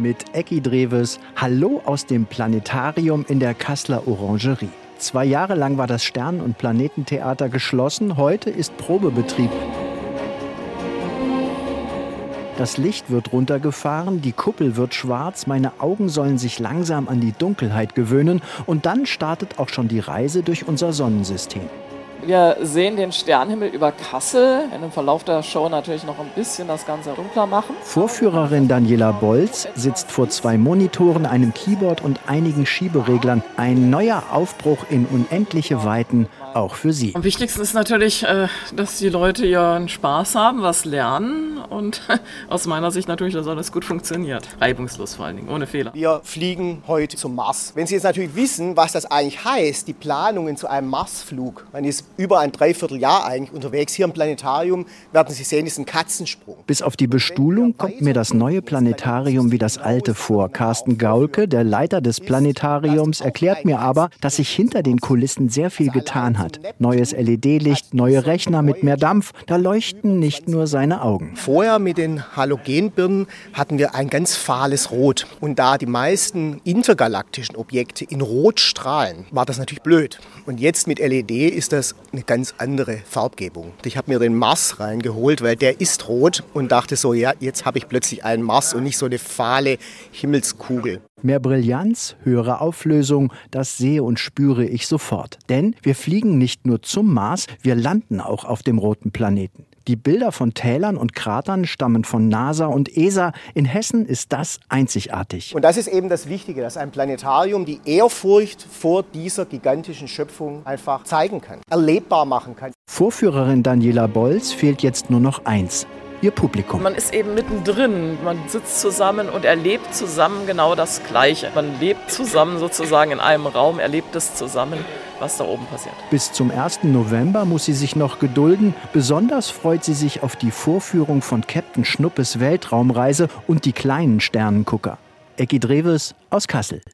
Mit Ecki Dreves. Hallo aus dem Planetarium in der Kasseler Orangerie. 2 Jahre lang war das Stern- und Planetentheater geschlossen. Heute ist Probebetrieb. Das Licht wird runtergefahren, die Kuppel wird schwarz, meine Augen sollen sich langsam an die Dunkelheit gewöhnen und dann startet auch schon die Reise durch unser Sonnensystem. Wir sehen den Sternenhimmel über Kassel. Im Verlauf der Show natürlich noch ein bisschen das Ganze dunkler machen. Vorführerin Daniela Bolz sitzt vor 2 Monitoren, einem Keyboard und einigen Schiebereglern. Ein neuer Aufbruch in unendliche Weiten, auch für sie. Am wichtigsten ist natürlich, dass die Leute ja einen Spaß haben, was lernen und aus meiner Sicht natürlich, dass alles gut funktioniert. Reibungslos vor allen Dingen, ohne Fehler. Wir fliegen heute zum Mars. Wenn Sie jetzt natürlich wissen, was das eigentlich heißt, die Planungen zu einem Marsflug, man ist über ein Dreivierteljahr eigentlich unterwegs. Hier im Planetarium werden Sie sehen, ist ein Katzensprung. Bis auf die Bestuhlung kommt mir das neue Planetarium wie das alte vor. Carsten Gaulke, der Leiter des Planetariums, erklärt mir aber, dass sich hinter den Kulissen sehr viel getan hat. Neues LED-Licht, neue Rechner mit mehr Dampf, da leuchten nicht nur seine Augen. Vorher mit den Halogenbirnen hatten wir ein ganz fahles Rot. Und da die meisten intergalaktischen Objekte in Rot strahlen, war das natürlich blöd. Und jetzt mit LED ist das eine ganz andere Farbgebung. Ich habe mir den Mars reingeholt, weil der ist rot und dachte so, ja, jetzt habe ich plötzlich einen Mars und nicht so eine fahle Himmelskugel. Mehr Brillanz, höhere Auflösung, das sehe und spüre ich sofort. Denn wir fliegen nicht nur zum Mars, wir landen auch auf dem roten Planeten. Die Bilder von Tälern und Kratern stammen von NASA und ESA. In Hessen ist das einzigartig. Und das ist eben das Wichtige, dass ein Planetarium die Ehrfurcht vor dieser gigantischen Schöpfung einfach zeigen kann, erlebbar machen kann. Vorführerin Daniela Bolz fehlt jetzt nur noch eins: ihr Publikum. Man ist eben mittendrin, man sitzt zusammen und erlebt zusammen genau das Gleiche. Man lebt zusammen sozusagen in einem Raum, erlebt es zusammen, was da oben passiert. Bis zum 1. November muss sie sich noch gedulden. Besonders freut sie sich auf die Vorführung von Captain Schnuppes Weltraumreise und die kleinen Sternengucker. Ecki Dreves aus Kassel.